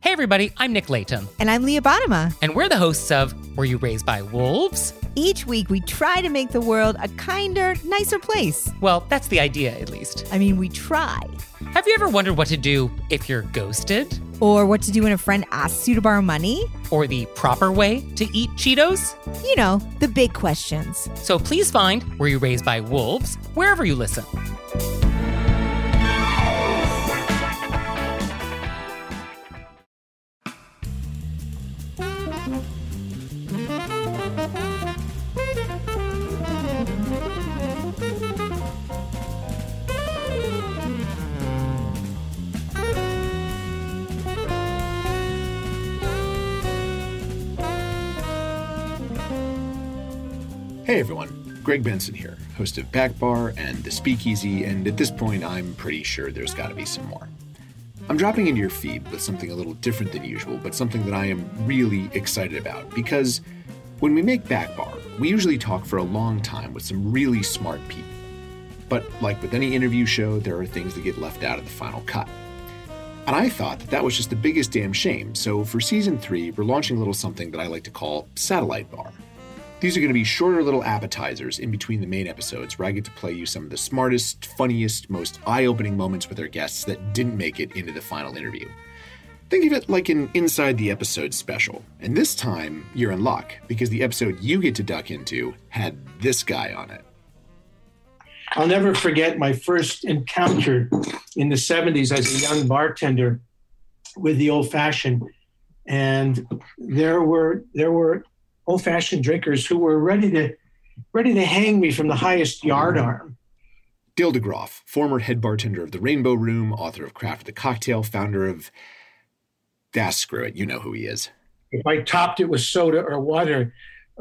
Hey everybody, I'm Nick Layton. And I'm Leah Bottima. And we're the hosts of Were You Raised by Wolves? Each week we try to make the world a kinder, nicer place. Well, that's the idea, at least. I mean, we try. Have you ever wondered what to do if you're ghosted? Or what to do when a friend asks you to borrow money? Or the proper way to eat Cheetos? You know, the big questions. So please find Were You Raised by Wolves wherever you listen. Hey everyone, Greg Benson here, host of Back Bar and The Speakeasy, and at this point I'm pretty sure there's gotta be some more. I'm dropping into your feed with something a little different than usual, but something that I am really excited about, because when we make Back Bar, we usually talk for a long time with some really smart people. But like with any interview show, there are things that get left out of the final cut. And I thought that was just the biggest damn shame, so for season 3, we're launching a little something that I like to call Satellite Bar. These are going to be shorter little appetizers in between the main episodes where I get to play you some of the smartest, funniest, most eye-opening moments with our guests that didn't make it into the final interview. Think of it like an Inside the Episode special. And this time, you're in luck, because the episode you get to duck into had this guy on it. I'll never forget my first encounter in the 70s as a young bartender with the Old Fashioned. And there were old-fashioned drinkers who were ready to hang me from the highest yardarm. Dale DeGroff, former head bartender of the Rainbow Room, author of Craft the Cocktail, founder of... screw it, you know who he is. If I topped it with soda or water,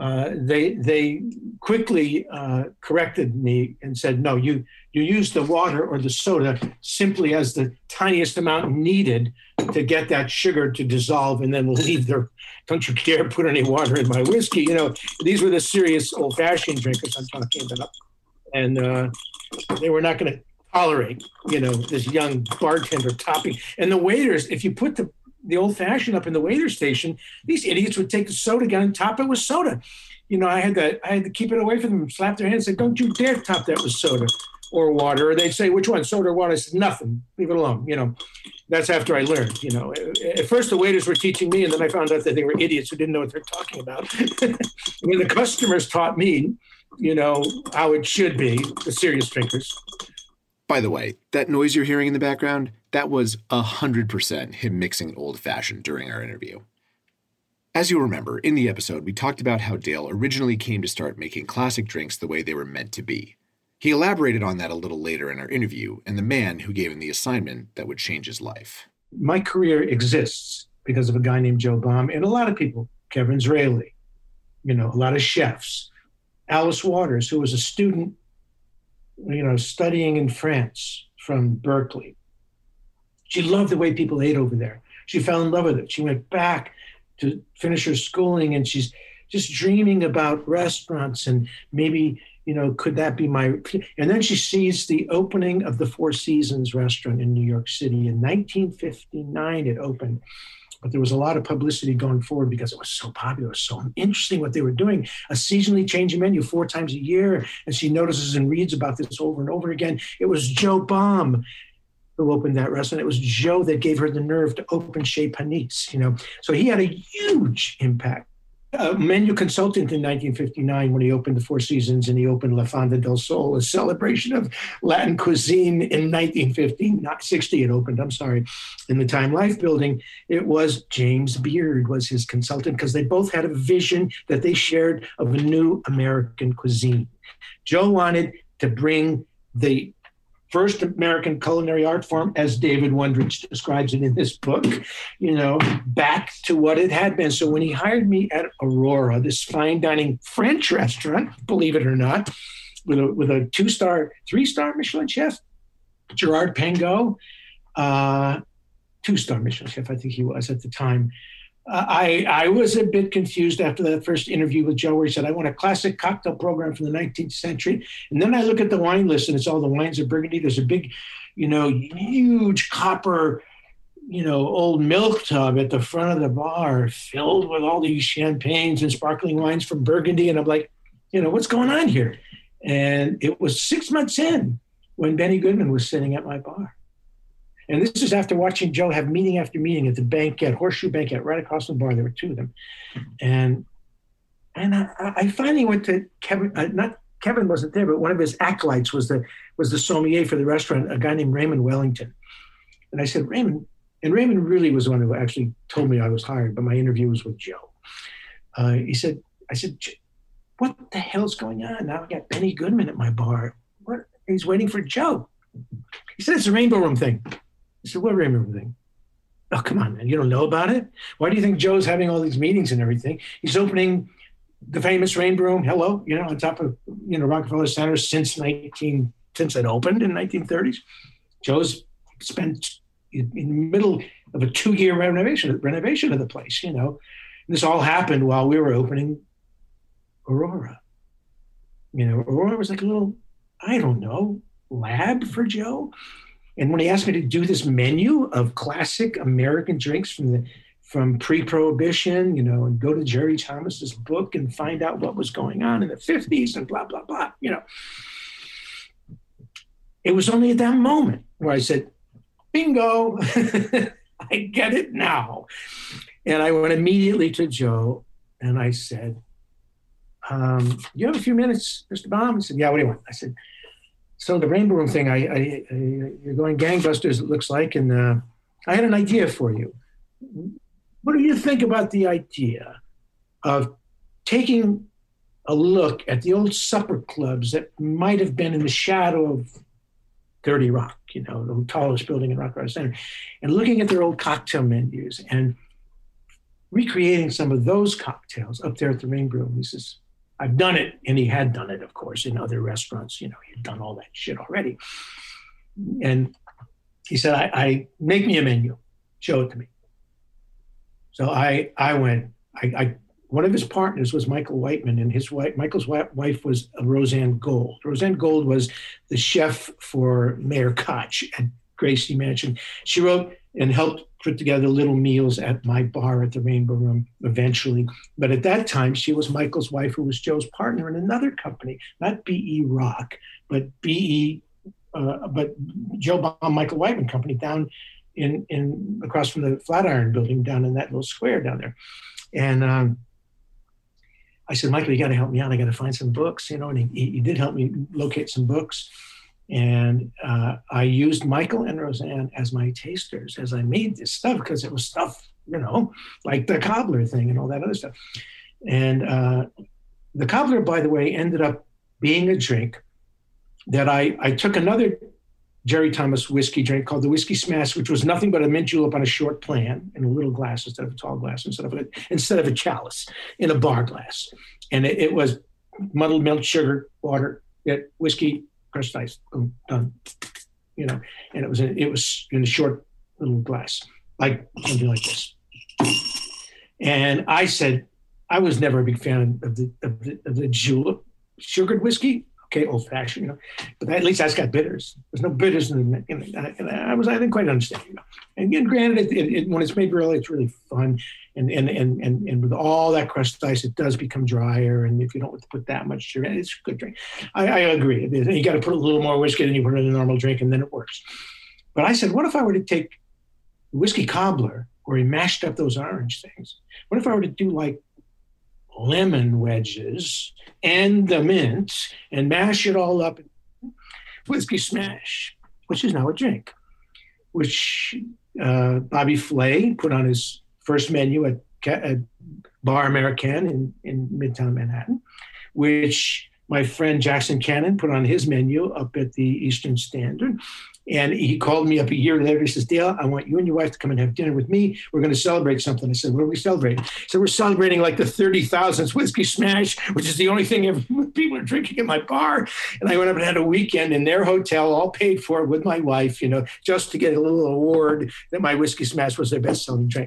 they quickly corrected me and said, no, you use the water or the soda simply as the tiniest amount needed to get that sugar to dissolve and then leave there. Don't you dare put any water in my whiskey. You know, these were the serious old-fashioned drinkers I'm talking about. And they were not going to tolerate, this young bartender topping. And the waiters, if you put the old-fashioned up in the waiter station, these idiots would take the soda gun and top it with soda. I had to keep it away from them, slap their hands and say, don't you dare top that with soda or water. Or they'd say, which one, soda or water? I said, nothing, leave it alone. That's after I learned, At first the waiters were teaching me, and then I found out that they were idiots who didn't know what they're talking about. When the customers taught me, how it should be, the serious drinkers. By the way, that noise you're hearing in the background, that was 100% him mixing an old-fashioned during our interview. As you'll remember, in the episode, we talked about how Dale originally came to start making classic drinks the way they were meant to be. He elaborated on that a little later in our interview, and the man who gave him the assignment that would change his life. My career exists because of a guy named Joe Baum and a lot of people, Kevin Zraly, a lot of chefs. Alice Waters, who was a student, studying in France from Berkeley. She loved the way people ate over there. She fell in love with it. She went back to finish her schooling, and she's just dreaming about restaurants and maybe, could that be my... And then she sees the opening of the Four Seasons restaurant in New York City. In 1959, it opened. But there was a lot of publicity going forward because it was so popular. It was so interesting what they were doing. A seasonally changing menu 4 times a year. And she notices and reads about this over and over again. It was Joe Baum who opened that restaurant. It was Joe that gave her the nerve to open Chez Panisse, So he had a huge impact. A menu consultant in 1959 when he opened the Four Seasons, and he opened La Fonda del Sol, a celebration of Latin cuisine in 1960 it opened, in the Time Life building. It was James Beard was his consultant because they both had a vision that they shared of a new American cuisine. Joe wanted to bring the first American culinary art form, as David Wondrich describes it in this book, back to what it had been. So when he hired me at Aurora, this fine dining French restaurant, believe it or not, with a 2-star, 3-star Michelin chef, Gerard Pangot, 2-star Michelin chef, I think he was at the time. I was a bit confused after that first interview with Joe where he said, I want a classic cocktail program from the 19th century. And then I look at the wine list and it's all the wines of Burgundy. There's a big, huge copper, old milk tub at the front of the bar filled with all these champagnes and sparkling wines from Burgundy. And I'm like, what's going on here? And it was 6 months in when Benny Goodman was sitting at my bar. And this is after watching Joe have meeting after meeting at the banquet, Horseshoe Banquet, right across the bar. There were two of them. And I finally went to Kevin, not Kevin wasn't there, but one of his acolytes was the sommelier for the restaurant, a guy named Raymond Wellington. And I said, Raymond, and Raymond really was the one who actually told me I was hired, but my interview was with Joe. I said, what the hell's going on? Now I got Benny Goodman at my bar. What? He's waiting for Joe. He said, it's a Rainbow Room thing. I said, what Rainbow Room thing? Oh, come on, man. You don't know about it? Why do you think Joe's having all these meetings and everything? He's opening the famous Rainbow Room, on top of, Rockefeller Center since it opened in 1930s. Joe's spent in the middle of a 2-year renovation of the place, And this all happened while we were opening Aurora. Aurora was like a little, I don't know, lab for Joe. And when he asked me to do this menu of classic American drinks from pre-Prohibition, and go to Jerry Thomas's book and find out what was going on in the 50s and blah, blah, blah, It was only at that moment where I said, bingo, I get it now. And I went immediately to Joe and I said, you have a few minutes, Mr. Baum? He said, yeah, what do you want? I said, so the Rainbow Room thing, you're going gangbusters, it looks like, and I had an idea for you. What do you think about the idea of taking a look at the old supper clubs that might have been in the shadow of 30 Rock, the tallest building in Rockefeller Center, and looking at their old cocktail menus and recreating some of those cocktails up there at the Rainbow Room? He says, I've done it. And he had done it, of course, in other restaurants. He'd done all that shit already. And he said, I make me a menu, show it to me. So I went, one of his partners was Michael Whiteman, and Michael's wife was Roseanne Gold. Roseanne Gold was the chef for Mayor Koch at Gracie Mansion. She wrote and helped put together little meals at my bar at the Rainbow Room eventually. But at that time, she was Michael's wife, who was Joe's partner in another company, not B.E. Rock, but but Joe Baum, Michael Whiteman Company down in across from the Flatiron Building down in that little square down there. And I said, Michael, you got to help me out. I got to find some books, and he did help me locate some books. And I used Michael and Roseanne as my tasters as I made this stuff, because it was stuff, like the cobbler thing and all that other stuff. And the cobbler, by the way, ended up being a drink that I took another Jerry Thomas whiskey drink called the Whiskey Smash, which was nothing but a mint julep on a short plan in a little glass instead of a tall glass, instead of a chalice in a bar glass. And it was muddled milk, sugar, water, whiskey, crushed ice, boom, done. And it was in a short little glass, like something like this. And I said, I was never a big fan of the julep sugared whiskey. Okay, old fashioned, but at least that's got bitters. There's no bitters in it. And I didn't quite understand, And granted, it when it's made early, it's really fun. And with all that crushed ice, it does become drier. And if you don't put that much sugar, it's a good drink. I agree. You got to put a little more whiskey than you put in a normal drink, and then it works. But I said, what if I were to take the whiskey cobbler, where he mashed up those orange things? What if I were to do like lemon wedges and the mint and mash it all up in Whiskey Smash, which is now a drink, which Bobby Flay put on his first menu at Bar Americaine in Midtown Manhattan, which my friend Jackson Cannon put on his menu up at the Eastern Standard. And he called me up a year later. He says, Dale, I want you and your wife to come and have dinner with me. We're going to celebrate something. I said, what are we celebrating? So we're celebrating like the 30,000th Whiskey Smash, which is the only thing people are drinking in my bar. And I went up and had a weekend in their hotel, all paid for with my wife, just to get a little award that my Whiskey Smash was their best-selling drink,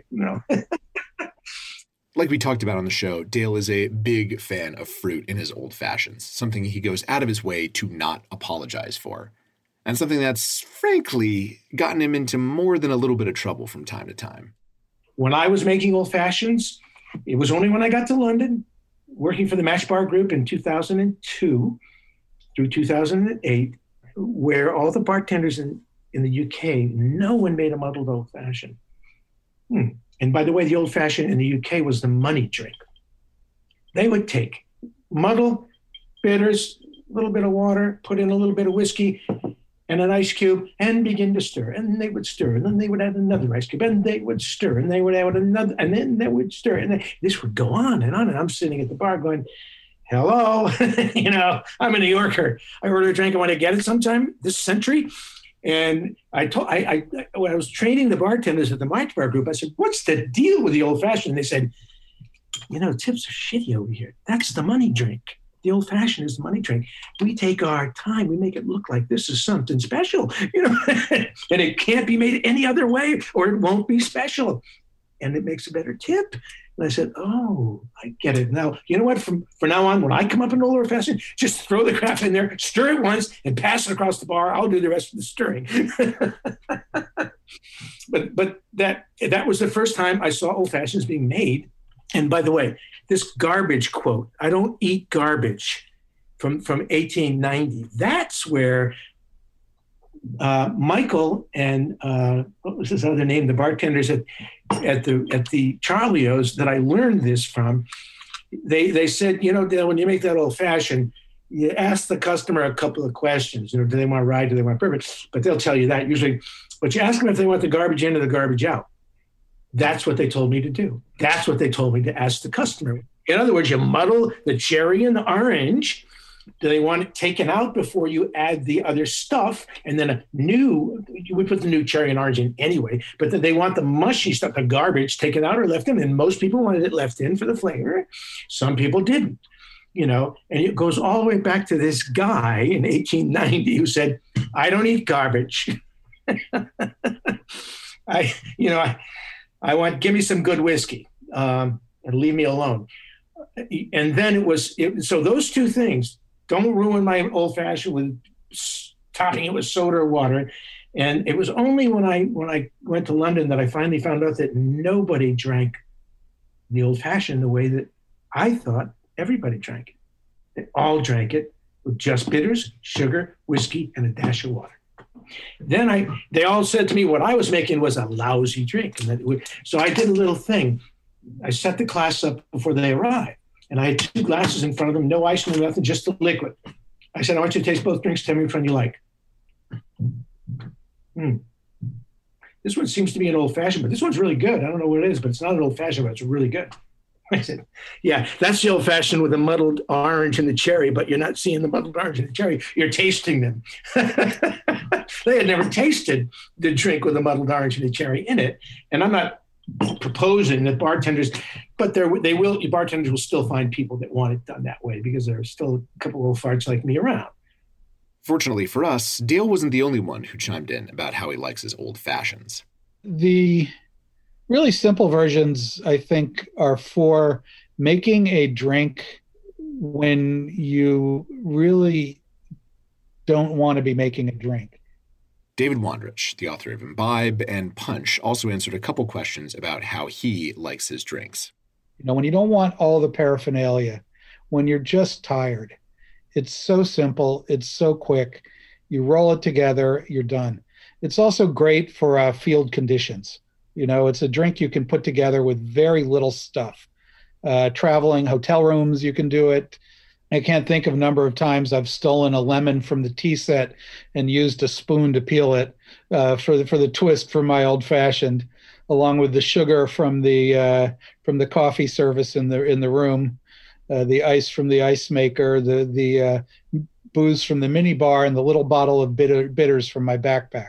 Like we talked about on the show, Dale is a big fan of fruit in his old fashions, something he goes out of his way to not apologize for. and something that's, frankly, gotten him into more than a little bit of trouble from time to time. When I was making old fashions, it was only when I got to London, working for the Match Bar Group in 2002 through 2008, where all the bartenders in the UK, no one made a muddled old fashioned. And by the way, the old fashioned in the UK was the money drink. They would take muddle, bitters, a little bit of water, put in a little bit of whiskey and an ice cube and begin to stir. And then they would stir. And then they would add another ice cube and they would stir. And they would add another, and then they would stir. And this would go on and on. And I'm sitting at the bar going, hello, I'm a New Yorker. I order a drink. I want to get it sometime this century. And when I was training the bartenders at the Match Bar Group, I said, what's the deal with the old fashioned? And they said, tips are shitty over here. That's the money drink. The old fashioned is the money drink. We take our time. We make it look like this is something special, and it can't be made any other way or it won't be special. And it makes a better tip. And I said, oh, I get it. Now, you know what? From now on, when I come up in old fashioned, just throw the crap in there, stir it once and pass it across the bar. I'll do the rest of the stirring. But that was the first time I saw old fashions being made. And by the way, this garbage quote, I don't eat garbage, from 1890. That's where Michael and what was his other name? The bartenders at the Charlie O's that I learned this from. They said, Dale, when you make that old fashioned, you ask the customer a couple of questions. Do they want rye? Do they want bourbon? But they'll tell you that usually. But you ask them if they want the garbage in or the garbage out. That's what they told me to do. That's what they told me to ask the customer. In other words, you muddle the cherry and the orange. Do they want it taken out before you add the other stuff? And then we put the new cherry and orange in anyway, but then they want the mushy stuff, the garbage, taken out or left in. And most people wanted it left in for the flavor. Some people didn't, and it goes all the way back to this guy in 1890 who said, I don't eat garbage. Give me some good whiskey and leave me alone. And then so those two things, don't ruin my old fashioned with topping it with soda or water. And it was only when I went to London that I finally found out that nobody drank the old fashioned the way that I thought everybody drank it. They all drank it with just bitters, sugar, whiskey, and a dash of water. Then they all said to me what I was making was a lousy drink. So I did a little thing. I set the class up before they arrived. And I had two glasses in front of them, no ice, no nothing, just the liquid. I said, I want you to taste both drinks. Tell me which one you like. This one seems to be an old fashioned, but this one's really good. I don't know what it is, but it's not an old fashioned, but it's really good. I said, yeah, that's the old fashioned with the muddled orange and the cherry, but you're not seeing the muddled orange and the cherry. You're tasting them. They had never tasted the drink with the muddled orange and the cherry in it. And I'm not proposing that bartenders will still find people that want it done that way, because there are still a couple of old farts like me around. Fortunately for us, Dale wasn't the only one who chimed in about how he likes his old fashions. The really simple versions, I think, are for making a drink when you really don't want to be making a drink. David Wondrich, the author of Imbibe and Punch, also answered a couple questions about how he likes his drinks. When you don't want all the paraphernalia, when you're just tired, it's so simple, it's so quick. You roll it together, you're done. It's also great for field conditions. It's a drink you can put together with very little stuff. Traveling hotel rooms, you can do it. I can't think of a number of times I've stolen a lemon from the tea set and used a spoon to peel it for the twist for my old fashioned, along with the sugar from the coffee service in the room, the ice from the ice maker, the booze from the mini bar, and the little bottle of bitters from my backpack.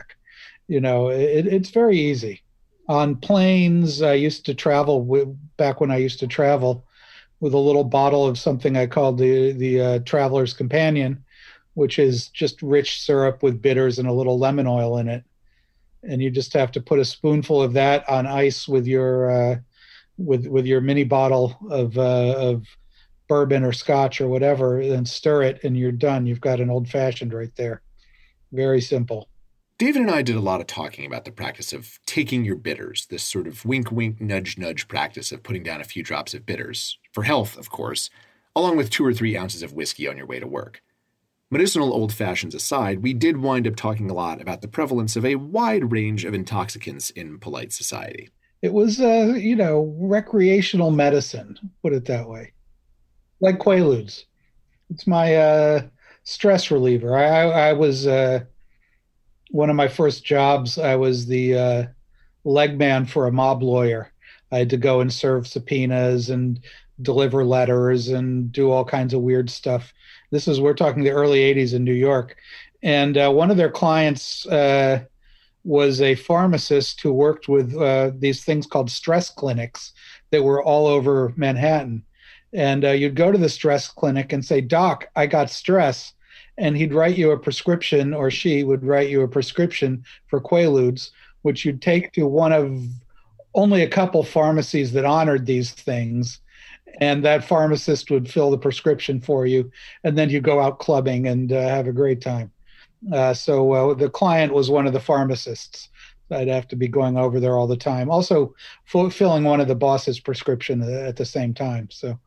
It's very easy. On planes, I used to travel back when I used to travel with a little bottle of something I called the Traveler's Companion, which is just rich syrup with bitters and a little lemon oil in it. And you just have to put a spoonful of that on ice with your mini bottle of bourbon or scotch or whatever, and stir it, and you're done. You've got an old fashioned right there. Very simple. David and I did a lot of talking about the practice of taking your bitters, this sort of wink, wink, nudge, nudge practice of putting down a few drops of bitters, for health, of course, along with 2 or 3 ounces of whiskey on your way to work. Medicinal old fashions aside, we did wind up talking a lot about the prevalence of a wide range of intoxicants in polite society. It was, recreational medicine, put it that way. Like Quaaludes. It's my stress reliever. I was, one of my first jobs, I was the leg man for a mob lawyer. I had to go and serve subpoenas and deliver letters and do all kinds of weird stuff. We're talking the early 80s in New York. And one of their clients was a pharmacist who worked with these things called stress clinics that were all over Manhattan. And you'd go to the stress clinic and say, "Doc, I got stress." And he'd write you a prescription, or she would write you a prescription for Quaaludes, which you'd take to one of only a couple pharmacies that honored these things. And that pharmacist would fill the prescription for you. And then you go out clubbing and have a great time. So the client was one of the pharmacists. I'd have to be going over there all the time. Also fulfilling one of the boss's prescription at the same time. So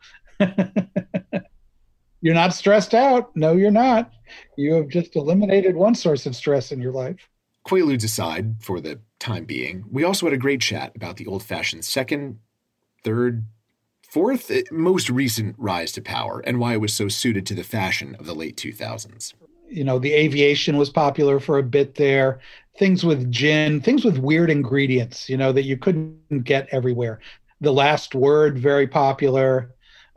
you're not stressed out. No, you're not. You have just eliminated one source of stress in your life. Quaaludes aside, for the time being, we also had a great chat about the old-fashioned second, third, fourth, most recent rise to power and why it was so suited to the fashion of the late 2000s. The aviation was popular for a bit there. Things with gin, things with weird ingredients, that you couldn't get everywhere. The Last Word, very popular.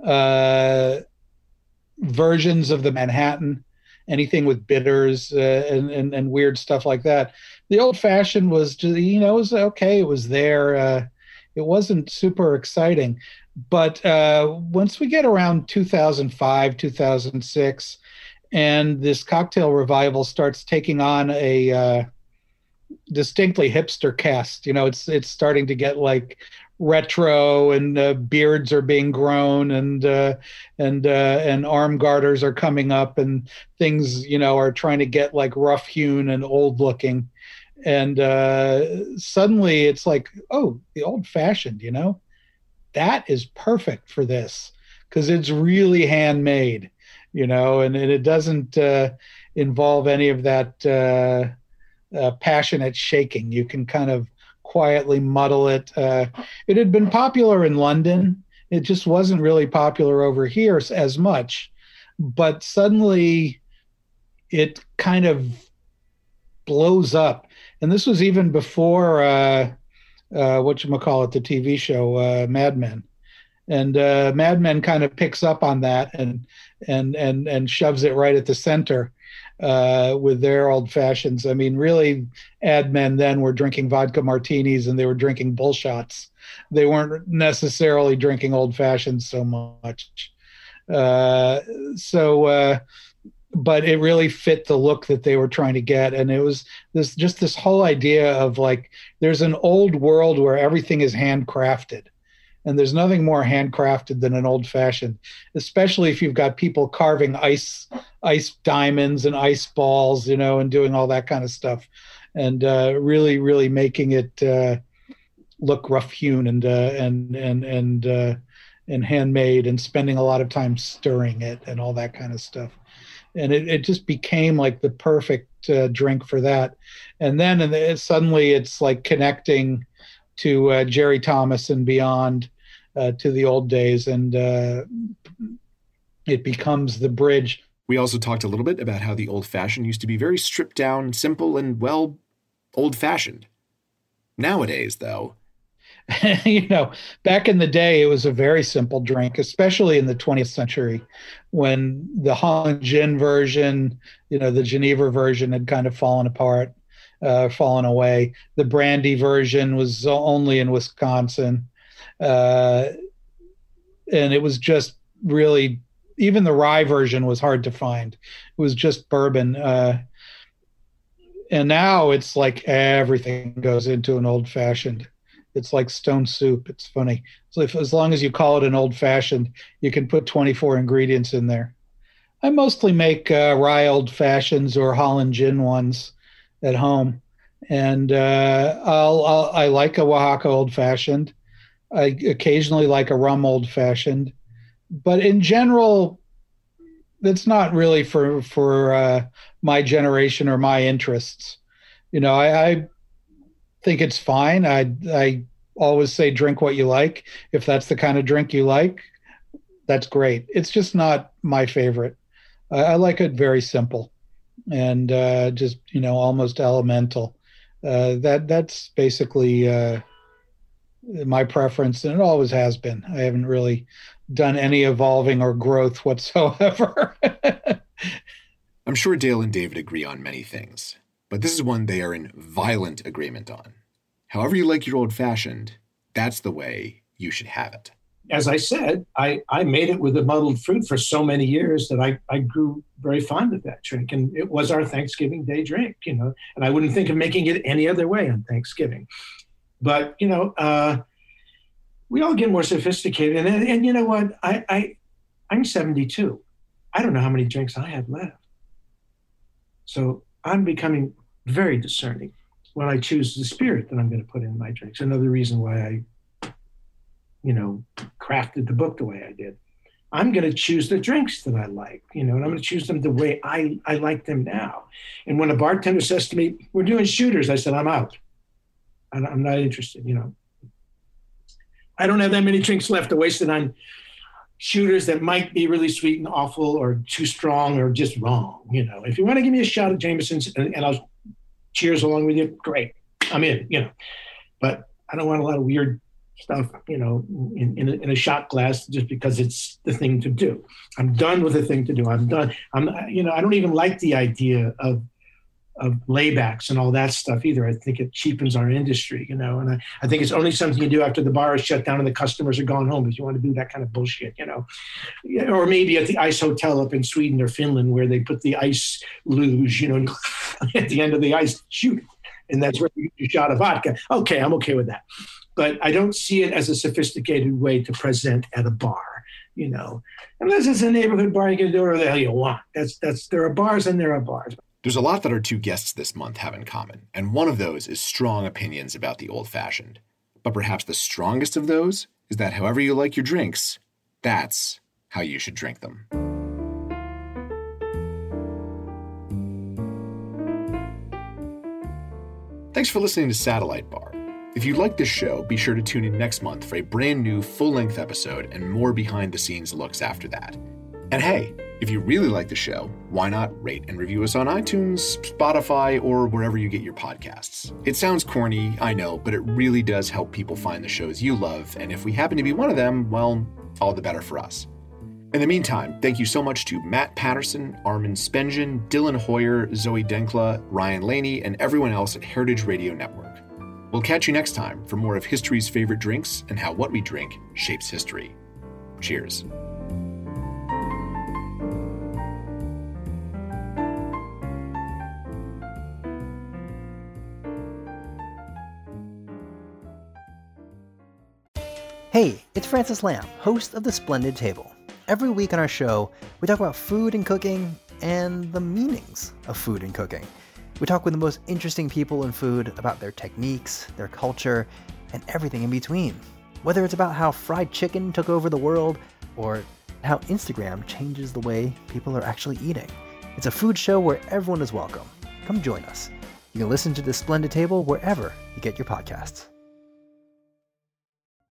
Versions of the Manhattan, anything with bitters and weird stuff like that. The old fashioned was, it was okay. It was there. It wasn't super exciting. But once we get around 2005, 2006, and this cocktail revival starts taking on a distinctly hipster cast, it's starting to get like retro, and beards are being grown, and arm garters are coming up, and things are trying to get like rough hewn and old looking, and suddenly it's like, oh, the old fashioned, that is perfect for this because it's really handmade, and it doesn't involve any of that passionate shaking. You can kind of quietly muddle it. It had been popular in London. It just wasn't really popular over here as much. But suddenly it kind of blows up. And this was even before whatchamacallit, the TV show Mad Men. And Mad Men kind of picks up on that and shoves it right at the center with their old fashions. I mean, really, ad men then were drinking vodka martinis and they were drinking bull shots. They weren't necessarily drinking old fashions so much. But it really fit the look that they were trying to get. And it was this whole idea of like, there's an old world where everything is handcrafted. And there's nothing more handcrafted than an old fashioned, especially if you've got people carving ice diamonds and ice balls, and doing all that kind of stuff, and really, really making it look rough hewn and handmade, and spending a lot of time stirring it and all that kind of stuff. And it just became like the perfect drink for that. And then suddenly it's like connecting to Jerry Thomas and beyond, to the old days, and it becomes the bridge. We also talked a little bit about how the old-fashioned used to be very stripped down, simple, and, well, old-fashioned. Nowadays, though... back in the day, it was a very simple drink, especially in the 20th century, when the Holland gin version, the Geneva version had kind of fallen apart, fallen away. The brandy version was only in Wisconsin. And it was just really, even the rye version was hard to find. It was just bourbon. And now it's like everything goes into an old fashioned. It's like stone soup. It's funny. So as long as you call it an old fashioned, you can put 24 ingredients in there. I mostly make rye old fashions or Holland gin ones at home, and I like a Oaxaca old fashioned. I occasionally like a rum old fashioned, but in general, that's not really for my generation or my interests. I think it's fine. I always say drink what you like. If that's the kind of drink you like, that's great. It's just not my favorite. I like it very simple and just almost elemental. That's basically my preference, and it always has been. I haven't really done any evolving or growth whatsoever. I'm sure Dale and David agree on many things, but this is one they are in violent agreement on. However you like your old-fashioned, that's the way you should have it. As I said, I made it with the muddled fruit for so many years that I grew very fond of that drink. And it was our Thanksgiving Day drink, and I wouldn't think of making it any other way on Thanksgiving. But, we all get more sophisticated. And you know what? I'm 72. I don't know how many drinks I have left. So I'm becoming very discerning when I choose the spirit that I'm going to put in my drinks. Another reason why I crafted the book the way I did. I'm going to choose the drinks that I like, and I'm going to choose them the way I like them now. And when a bartender says to me, we're doing shooters, I said, I'm out. I'm not interested, I don't have that many drinks left to waste it on shooters that might be really sweet and awful or too strong or just wrong. If you want to give me a shot of Jameson's and I'll cheers along with you, great. I'm in, but I don't want a lot of weird stuff, in a shot glass just because it's the thing to do. I'm done with the thing to do. I'm done. I don't even like the idea of laybacks and all that stuff either. I think it cheapens our industry, and I think it's only something you do after the bar is shut down and the customers are gone home, if you want to do that kind of bullshit, or maybe at the ice hotel up in Sweden or Finland where they put the ice luge, at the end of the ice, shoot. And that's where you shot a vodka. Okay, I'm okay with that. But I don't see it as a sophisticated way to present at a bar, Unless it's a neighborhood bar, you can do whatever the hell you want. There are bars and there are bars. There's a lot that our two guests this month have in common, and one of those is strong opinions about the old-fashioned. But perhaps the strongest of those is that however you like your drinks, that's how you should drink them. Thanks for listening to Satellite Bar. If you like this show, be sure to tune in next month for a brand new full-length episode and more behind-the-scenes looks after that. And hey, if you really like the show, why not rate and review us on iTunes, Spotify, or wherever you get your podcasts? It sounds corny, I know, but it really does help people find the shows you love, and if we happen to be one of them, well, all the better for us. In the meantime, thank you so much to Matt Patterson, Armin Spengen, Dylan Hoyer, Zoe Denkla, Ryan Laney, and everyone else at Heritage Radio Network. We'll catch you next time for more of history's favorite drinks and how what we drink shapes history. Cheers. Hey, it's Francis Lamb, host of The Splendid Table. Every week on our show, we talk about food and cooking and the meanings of food and cooking. We talk with the most interesting people in food about their techniques, their culture, and everything in between. Whether it's about how fried chicken took over the world or how Instagram changes the way people are actually eating. It's a food show where everyone is welcome. Come join us. You can listen to The Splendid Table wherever you get your podcasts.